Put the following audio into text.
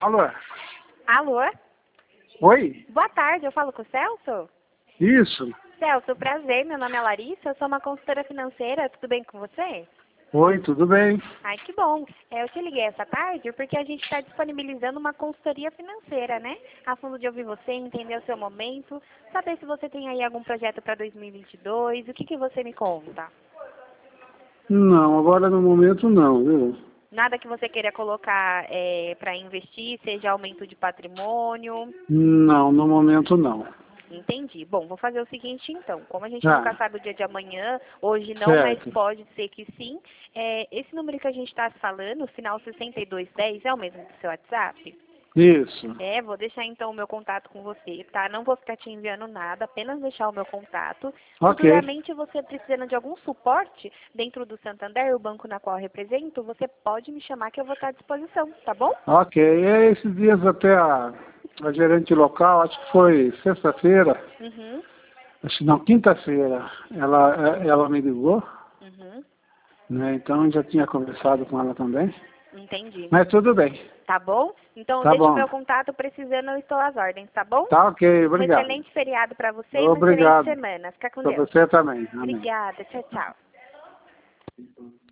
Alô? Alô? Oi? Boa tarde, eu falo com o Celso? Isso. Celso, prazer, meu nome é Larissa, eu sou uma consultora financeira, tudo bem com você? Oi, tudo bem? Ai, que bom. Eu te liguei essa tarde porque a gente está disponibilizando uma consultoria financeira, né? A fundo de ouvir você, entender o seu momento, saber se você tem aí algum projeto para 2022, o que você me conta? Não, agora no momento não, viu? Nada que você queira colocar para investir, seja aumento de patrimônio? Não, no momento não. Entendi. Bom, vou fazer o seguinte então. Como a gente nunca Ah, sabe o dia de amanhã, hoje não, mas certo. pode ser que sim. Esse número que a gente está falando, o final 6210, é o mesmo do seu WhatsApp? Isso. Vou deixar então o meu contato com você, tá? Não vou ficar te enviando nada, apenas deixar o meu contato. Ok. Futuramente, você precisando de algum suporte dentro do Santander, o banco na qual eu represento, você pode me chamar que eu vou estar à disposição, tá bom? Ok. E esses dias até a gerente local, acho que foi sexta-feira, Uhum, acho que não, quinta-feira, ela me ligou, uhum, né? Então eu já tinha conversado com ela também. entendi. Mas tudo bem. Tá bom? Então, Tá deixa o bom. meu contato, precisando, eu estou às ordens, tá bom? Tá ok, Um obrigado. excelente feriado para você e uma excelente Obrigado. semana. Fica com Para Deus. você também. Amém. Obrigada. Tchau, tchau.